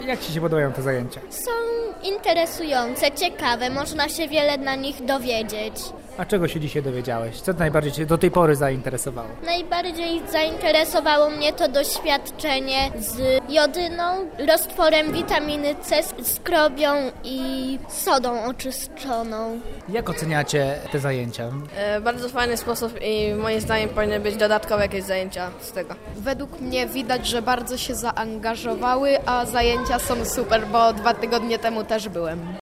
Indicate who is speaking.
Speaker 1: Jak Ci się podobają te zajęcia?
Speaker 2: Są interesujące, ciekawe, można się wiele na nich dowiedzieć.
Speaker 1: A czego się dzisiaj dowiedziałeś? Co najbardziej Cię do tej pory zainteresowało?
Speaker 2: Najbardziej zainteresowało mnie to doświadczenie z jodyną, roztworem witaminy C, skrobią i sodą oczyszczoną.
Speaker 1: Jak oceniacie te zajęcia?
Speaker 3: Bardzo fajny sposób i moim zdaniem powinny być dodatkowe jakieś zajęcia z tego.
Speaker 4: Według mnie widać, że bardzo się zaangażowały, a zajęcia są super, bo 2 tygodnie temu też byłem.